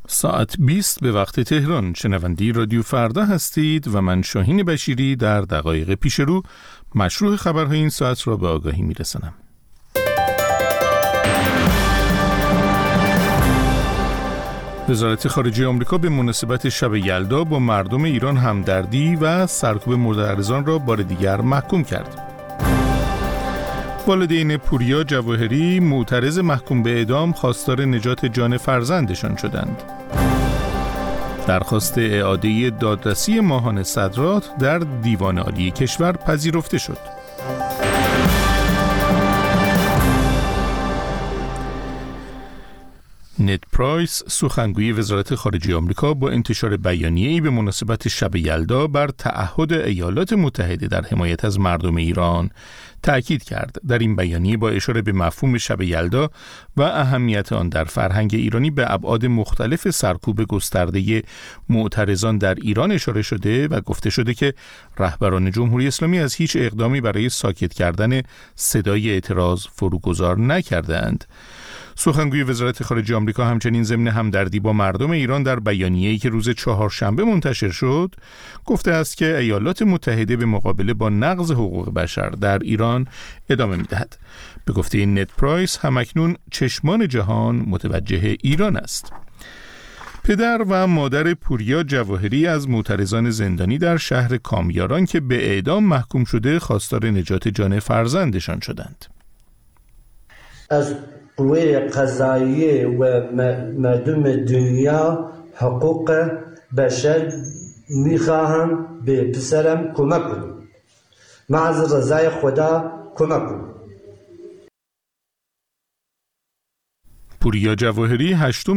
ساعت 20 به وقت تهران. شنونده رادیو فردا هستید و من شاهین بشیری در دقایق پیش رو مشروع خبرهای این ساعت را به آگاهی میرسانم. وزارت خارجه آمریکا به مناسبت شب یلدا با مردم ایران همدردی و سرکوب معترضان را بار دیگر محکوم کرد. والدین پوریا جواهری معترض محکوم به اعدام خواستار نجات جان فرزندشان شدند. درخواست اعاده دادرسی ماهان صدرات در دیوان عالی کشور پذیرفته شد. نت پرایس سخنگوی وزارت خارجه آمریکا با انتشار بیانیه‌ای به مناسبت شب یلدا بر تعهد ایالات متحده در حمایت از مردم ایران تأکید کرد. در این بیانیه با اشاره به مفهوم شب یلدا و اهمیت آن در فرهنگ ایرانی به ابعاد مختلف سرکوب گسترده معترضان در ایران اشاره شده و گفته شده که رهبران جمهوری اسلامی از هیچ اقدامی برای ساکت کردن صدای اعتراض فروگذار نکردند. سخنگوی وزارت خارجه آمریکا همچنین ضمن همدردی با مردم ایران در بیانیه‌ای که روز چهارشنبه منتشر شد گفته است که ایالات متحده به مقابله با نقض حقوق بشر در ایران ادامه می‌دهد. به گفته نت پرایس همکنون چشمان جهان متوجه ایران است. پدر و مادر پوریا جواهری از معترضان زندانی در شهر کامیاران که به اعدام محکوم شده خواستار نجات جان فرزندشان شدند. از قوه قضاییه و مردم دنیا حقوق بشر میخواهم به پسرم کمک کنم. معز رضای خدا کمک کنم. پوریا جواهری 8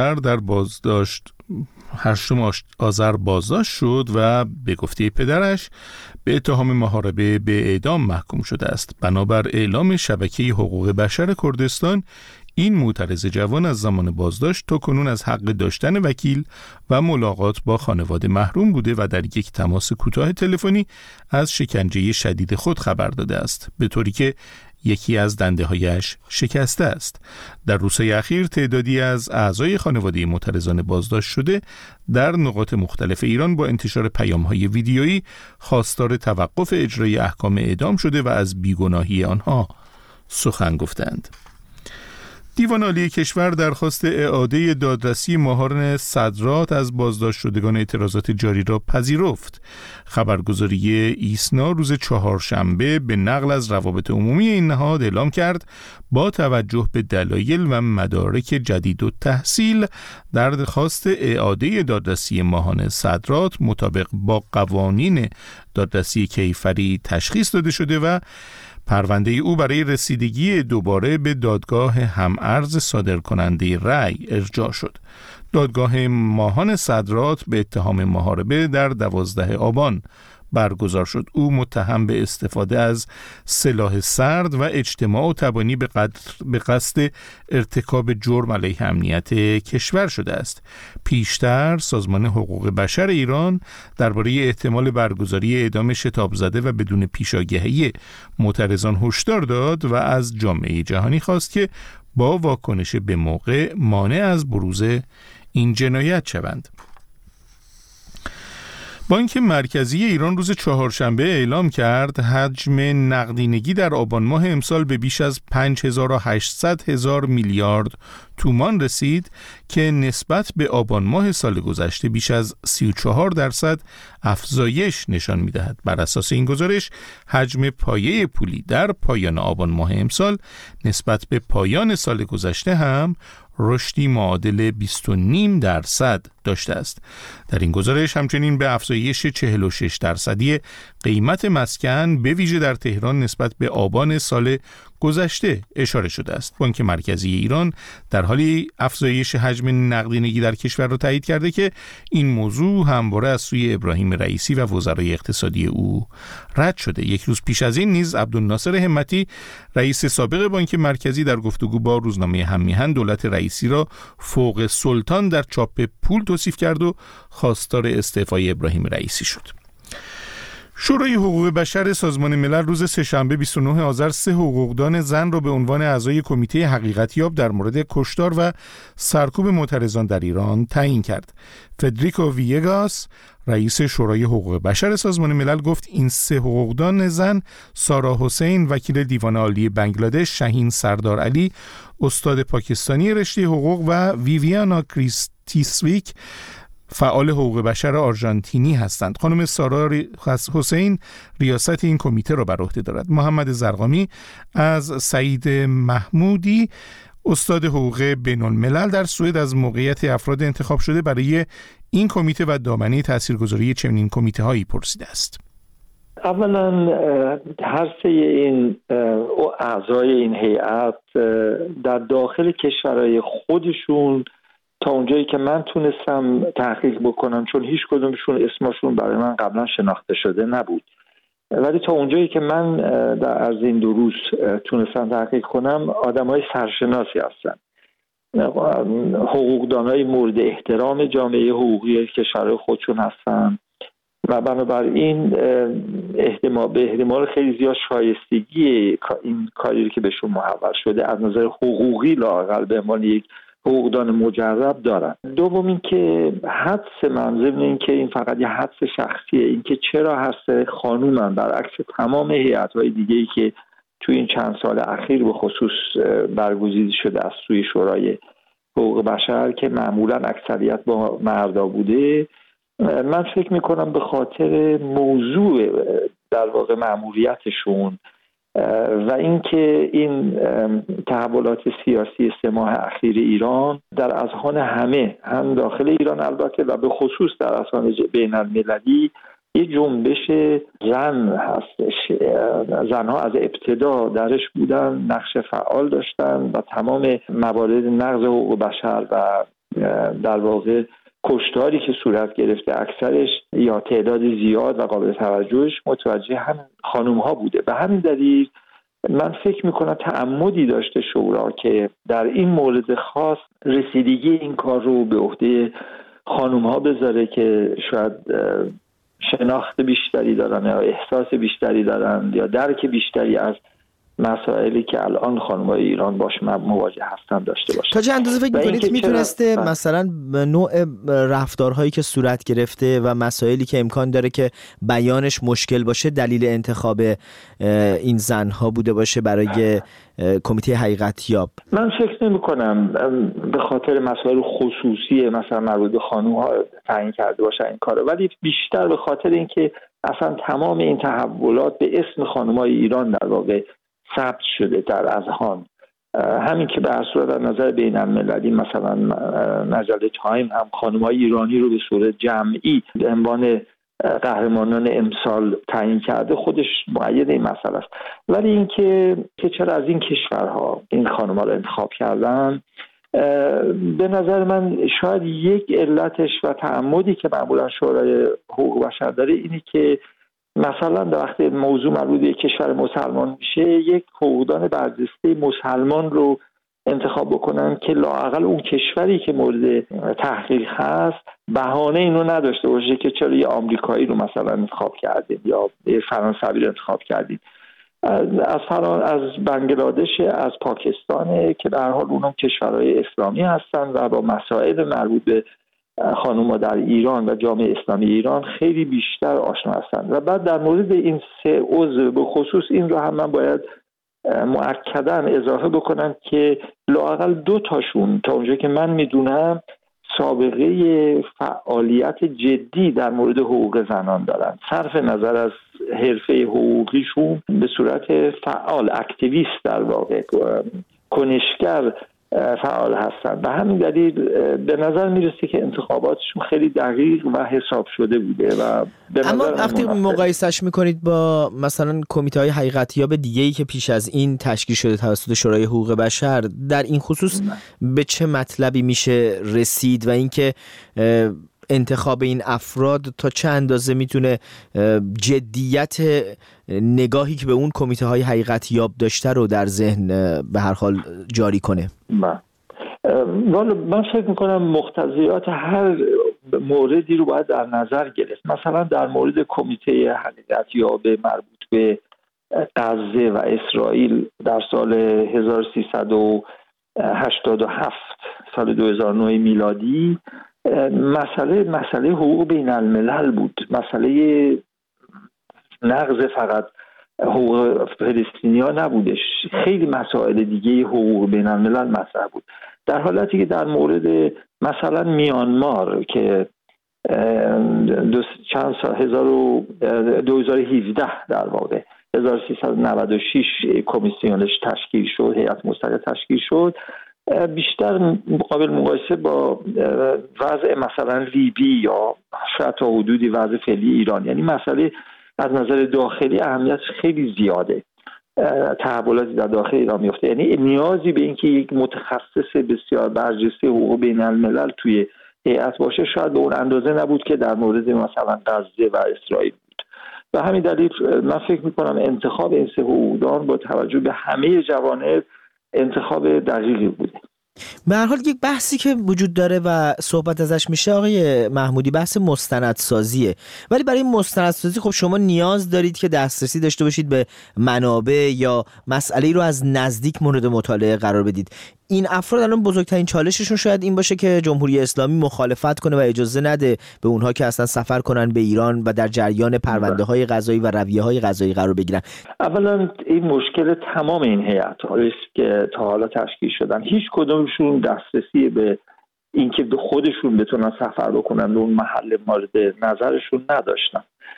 آذر بازداشت شد و به گفته پدرش به اتهام محاربه به اعدام محکوم شده است. بنابر اعلام شبکه حقوق بشر کردستان، این معترض جوان از زمان بازداشت تا کنون از حق داشتن وکیل و ملاقات با خانواده محروم بوده و در یک تماس کوتاه تلفنی از شکنجه شدید خود خبر داده است، به طوری که یکی از دنده‌هایش شکسته است. در روزهای اخیر تعدادی از اعضای خانواده معترضان بازداشت شده در نقاط مختلف ایران با انتشار پیام‌های ویدیویی خواستار توقف اجرای احکام اعدام شده و از بیگناهی آنها سخن گفتند. دیوان عالی کشور درخواست اعاده دادرسی ماهان صدرات از بازداشت شدگان اعتراضات جاری را پذیرفت. خبرگزاری ایسنا روز چهارشنبه به نقل از روابط عمومی این نهاد اعلام کرد با توجه به دلایل و مدارک جدید و تحصیل درخواست اعاده دادرسی ماهان صدرات مطابق با قوانین دادرسی کیفری تشخیص داده شده و پرونده او برای رسیدگی دوباره به دادگاه هم‌ارز صادرکننده رأی ارجاع شد. دادگاه ماهان صدرات به اتهام محاربه در 12 آبان برگزار شد. او متهم به استفاده از سلاح سرد و اجتماع و تبانی به قصد ارتکاب جرم علیه امنیت کشور شده است. پیشتر سازمان حقوق بشر ایران درباره احتمال برگزاری اعدام شتاب زده و بدون پیشاگهی معترضان هشدار داد و از جامعه جهانی خواست که با واکنش به موقع مانع از بروز این جنایت شوند. بانک مرکزی ایران روز چهارشنبه اعلام کرد حجم نقدینگی در آبان ماه امسال به بیش از 5800 میلیارد تومان رسید که نسبت به آبان ماه سال گذشته بیش از 34% افزایش نشان می‌دهد. بر اساس این گزارش حجم پایه پولی در پایان آبان ماه امسال نسبت به پایان سال گذشته هم رشدی معادل 20.5% داشته است. در این گزارش همچنین به افزایش 46% قیمت مسکن به ویژه در تهران نسبت به آبان سال گذشته اشاره شده است. بانک مرکزی ایران در حالی افزایش حجم نقدینگی در کشور را تایید کرده که این موضوع همواره از سوی ابراهیم رئیسی و وزرای اقتصادی او رد شده. یک روز پیش از این نیز عبدالناصر همتی رئیس سابق بانک مرکزی در گفتگو با روزنامه هم‌میهن دولت رئیسی را فوق سلطان در چاپ پول توصیف کرد و خواستار استعفای ابراهیم رئیسی شد. شورای حقوق بشر سازمان ملل روز سه‌شنبه 29 آذر 3 حقوقدان زن را به عنوان اعضای کمیته حقیقتیاب در مورد کشتار و سرکوب معترضان در ایران تعیین کرد. فدریکو ویگاس، رئیس شورای حقوق بشر سازمان ملل، گفت این 3 حقوقدان زن، سارا حسین وکیل دیوان عالی بنگلادش، شاهین سردار علی استاد پاکستانی رشته حقوق و ویویانا کریستیسویک فعال حقوق بشر آرژانتینی هستند. خانم سارا حسین ریاست این کمیته را بر عهده دارد. محمد زرقامی از سعید محمودی استاد حقوق بین‌الملل در سوئد از موقعیت افراد انتخاب شده برای این کمیته و دامنه تاثیرگذاری چنین کمیته‌هایی پرسیده است. اولا هر سه این اعضای این هیئت در داخل کشورهای خودشون تا اونجایی که من تونستم تحقیق بکنم، چون هیچ کدومشون اسمشون برای من قبلا شناخته شده نبود، ولی تا اونجایی که من از این 2 روز تونستم تحقیق کنم، آدمای سرشناسی هستن، حقوقدانای مورد احترام جامعه حقوقی کشورهای خودشون هستن و بنابراین به احتمال خیلی زیاد شایستگی این کاری که بهشون محول شده از نظر حقوقی لااقل به عنوان یک حقوقدان مجرب دارن. دوم این که حدس من، ضمن این که این فقط یه حدس شخصیه، این که چرا هر سه خانومن برعکس تمام هیئت‌های دیگه‌ای که تو این چند سال اخیر به خصوص برگزیده شده از سوی شورای حقوق بشر که معمولا اکثریت با مردا بوده، من فکر میکنم به خاطر موضوع در واقع مأموریتشون و اینکه این تحولات سیاسی 3 ماه اخیر ایران در اذهان همه، هم داخل ایران البته و به خصوص در اذهان بین المللی، یه جنبش زن هستش. زنها از ابتدا درش بودن، نقش فعال داشتن و تمام موارد نقض حقوق بشر و در واقع کشتاری که صورت گرفته اکثرش یا تعداد زیاد و قابل توجهش متوجه هم خانم ها بوده. به همین دلیل من فکر میکنم تعمدی داشته شورا که در این مورد خاص رسیدگی این کار رو به عهده خانم ها بذاره که شاید شناخت بیشتری دارن یا احساس بیشتری دارن یا درک بیشتری از مسائلی که الان خانم‌های ایران باش مواجه هستن داشته باشه. تا چه اندازه فکر می‌کنید میتونسته مثلا نوع رفتارهایی که صورت گرفته و مسائلی که امکان داره که بیانش مشکل باشه دلیل انتخاب این زنها بوده باشه برای کمیته حقیقتیاب؟ من فکر نمی‌کنم به خاطر مسائل خصوصی مثلا مربوط به خانم‌ها تعیین کرده باشه این کارو، ولی بیشتر به خاطر اینکه اصلا تمام این تحولات به اسم خانم‌های ایران در واقع ثبت شده در اذهان. همین که به هر صورت در نظر بین المللی مثلا مجله تایم هم خانم‌های ایرانی رو به صورت جمعی به عنوان قهرمانان امسال تعیین کرده، خودش مؤید این مسئله است. ولی اینکه چرا از این کشورها این خانم‌ها رو انتخاب کردن، به نظر من شاید یک علتش و تعمدی که معمولا شورای حقوق بشر داره اینه که مثلا در وقتی موضوع مربوط به کشور مسلمان میشه، یک حقوقدان برجسته مسلمان رو انتخاب بکنن که لااقل اون کشوری که مورد تحقیق هست بهانه اینو نداشته باشه که چرا یه آمریکایی رو مثلا انتخاب کردید یا یه فرانسوی رو انتخاب کردید. از بنگلادش، از پاکستان که به هر حال اونم کشورهای اسلامی هستن و با مسائل مربوط به خانم‌ها در ایران و جامعه اسلامی ایران خیلی بیشتر آشنا هستند. و بعد در مورد این 3 عضو به خصوص این رو هم من باید مؤکداً اضافه بکنم که لااقل 2 تاشون تا اونجایی که من میدونم سابقه فعالیت جدی در مورد حقوق زنان دارن، صرف نظر از حرفه حقوقیشون به صورت فعال، اکتیویست در واقع، کنشگر فعال هستن. به همین دلیل به نظر میرسه که انتخاباتشون خیلی دقیق و حساب شده بوده. و اما وقتی مقایسش میکنید با مثلا کمیته‌های حقیقتیاب دیگه‌ای که پیش از این تشکیل شده توسط شورای حقوق بشر، در این خصوص به چه مطلبی میشه رسید و اینکه انتخاب این افراد تا چه اندازه میتونه جدیت نگاهی که به اون کمیته های حقیقتیاب داشته رو در ذهن به هر حال جاری کنه؟ من فکر میکنم مقتضیات هر موردی رو باید در نظر گرفت. مثلا در مورد کمیته حقیقتیاب مربوط به غزه و اسرائیل در سال 1387 سال 2009 میلادی مسئله حقوق بین الملل بود. مسئله نقض فقط حقوق فلسطینیا نبودش، خیلی مسائل دیگه حقوق بین الملل مطرح بود. در حالتی که در مورد مثلا میانمار که چند سال 2017 در واقع 1396 کمیسیونش تشکیل شد، هیئت مستقل تشکیل شد، بیشتر قابل مقایسه با وضع مثلا لیبی یا شاید تا حدودی وضع فعلی ایران، یعنی مسئله از نظر داخلی اهمیت خیلی زیاده، تحولاتی در داخل ایران میفته، یعنی نیازی به اینکه یک متخصص بسیار برجسته حقوق بین الملل توی هیئت باشه شاید به اون اندازه نبود که در مورد مثلا غزه و اسرائیل بود. و همین دلیل من فکر میکنم انتخاب این سه حقوقدان با توجه به همه جوانب انتخاب دقیقی بوده. به هر حال یک بحثی که وجود داره و صحبت ازش میشه آقای محمودی بحث مستندسازیه، ولی برای مستندسازی خب شما نیاز دارید که دسترسی داشته باشید به منابع یا مسئله‌ای رو از نزدیک مورد مطالعه قرار بدید. این افراد الان بزرگترین چالششون شاید این باشه که جمهوری اسلامی مخالفت کنه و اجازه نده به اونها که اصلا سفر کنن به ایران و در جریان پرونده‌های قضایی و رویه‌های قضایی قرار بگیرن. اولا این مشکل تمام این هیئت‌ها که تا حالا تشکیل شدن، هیچ کدومشون دسترسی به اینکه به خودشون بتونن سفر بکنن به اون محل مورد نظرشون نداشتن.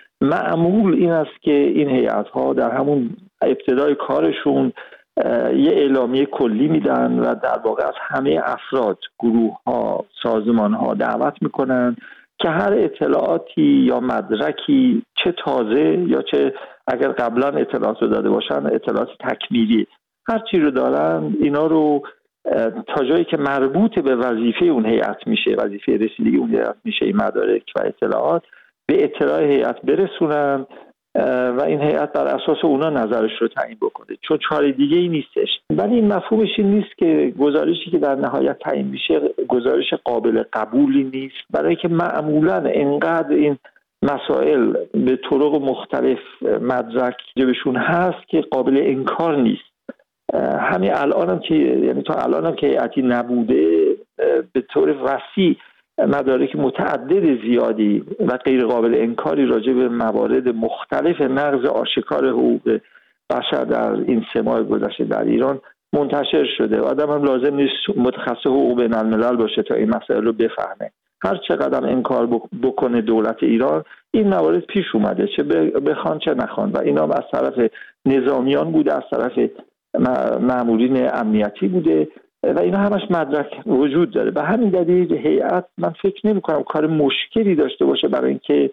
معمول این است که این هیئت‌ها در همون ابتدای کارشون یه اعلامیه کلی میدن و در واقع از همه افراد، گروه‌ها، سازمان‌ها دعوت میکنن که هر اطلاعاتی یا مدرکی، چه تازه یا چه اگر قبلا اطلاعات رو داده باشن اطلاعات تکمیلی، هر چی رو دارن اینا رو تا جایی که مربوط به وظیفه اون هیئت میشه، وظیفه رسیدگی اون هیئت میشه، این مدارک و اطلاعات به اطلاع هیئت برسونن و این هیئت بر اساس اونا نظرش رو تعیین بکنه، چون چاره دیگه ای نیستش. ولی این مفهومش این نیست که گزارشی که در نهایت تعیین میشه گزارش قابل قبولی نیست، برای که معمولا انقدر این مسائل به طرق مختلف مدرک جبشون هست که قابل انکار نیست. همین الانم که یعنی تا الانم که هیئتی نبوده به طور وسیع مدارک متعدد زیادی و غیر قابل انکاری راجع به موارد مختلف نقض آشکار حقوق بشر در این 3 ماه گذشته در ایران منتشر شده. آدم هم لازم نیست متخصص حقوق بین الملل باشه تا این مسائل رو بفهمه. هر چقدر انکار بکنه دولت ایران، این موارد پیش اومده، چه بخوان چه نخوان، و اینا از طرف نظامیان بوده، از طرف مامورین امنیتی بوده و اینا همش مدرک وجود داره. به همین دلیل هیئت من فکر نمی کنم کار مشکلی داشته باشه برای اینکه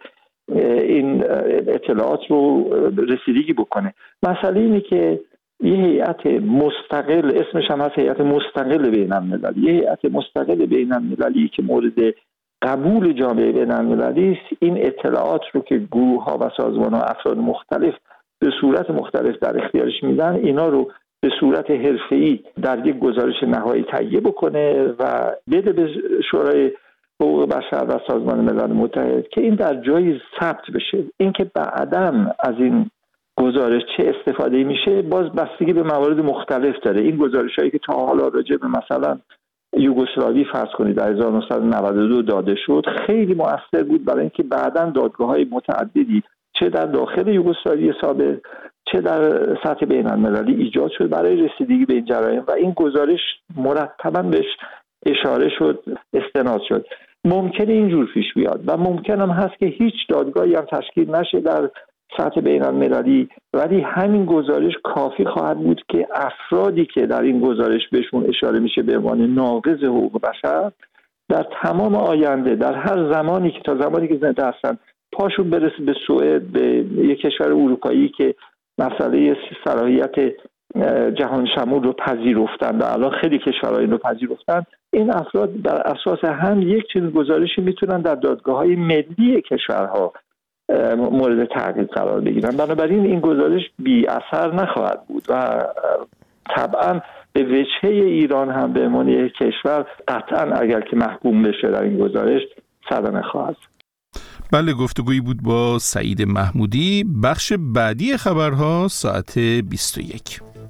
این اطلاعات رو رسیدگی بکنه. مسئله اینه که یه هیئت مستقل، اسمش هم هست هیئت مستقل بین المللی، یه هیئت مستقل بین المللی که مورد قبول جامعه بین المللی است، این اطلاعات رو که گروه ها و سازمان ها افراد مختلف به صورت مختلف در اختیارش میدن، اینا رو به صورت حرفه‌ای در یک گزارش نهایی تهیه بکنه و بده به شورای حقوق بشر و سازمان ملل متحد که این در جایی ثبت بشه. اینکه بعداً از این گزارش چه استفاده میشه باز بستگی به موارد مختلف داره. این گزارش‌هایی که تا حالا راجع به مثلا یوگسلاوی فرض کنید در 1992 داده شد خیلی مؤثر بود برای اینکه بعداً دادگاه‌های متعددی چه در داخل یوگسلاوی سابق چه در سطح بین المللی ایجاد شد برای رسیدگی به این جرایم و این گزارش مرتباً بهش اشاره شد، استناد شد. ممکنه اینجور پیش بیاد و ممکن هم هست که هیچ دادگاهی هم تشکیل نشه در سطح بین المللی، ولی همین گزارش کافی خواهد بود که افرادی که در این گزارش بهشون اشاره میشه به عنوان ناقض حقوق بشر در تمام آینده، در هر زمانی که تا زمانی که زنده هستن، پاشون برسه به سوئد، به یک کشور اروپایی که مسئله صلاحیت جهان شمول رو پذیرفتن و الان خیلی کشورها این رو پذیرفتن، این افراد بر اساس هم یک چنین گزارشی میتونن در دادگاه‌های ملی کشورها مورد تعقیب قرار بگیرن. بنابراین این گزارش بی اثر نخواهد بود و طبعا به وجهه ایران هم به عنوان یک کشور قطعا اگر که محکوم بشه در این گزارش صدمه خواهد. بله، گفتگویی بود با سعید محمودی. بخش بعدی خبرها ساعت 21.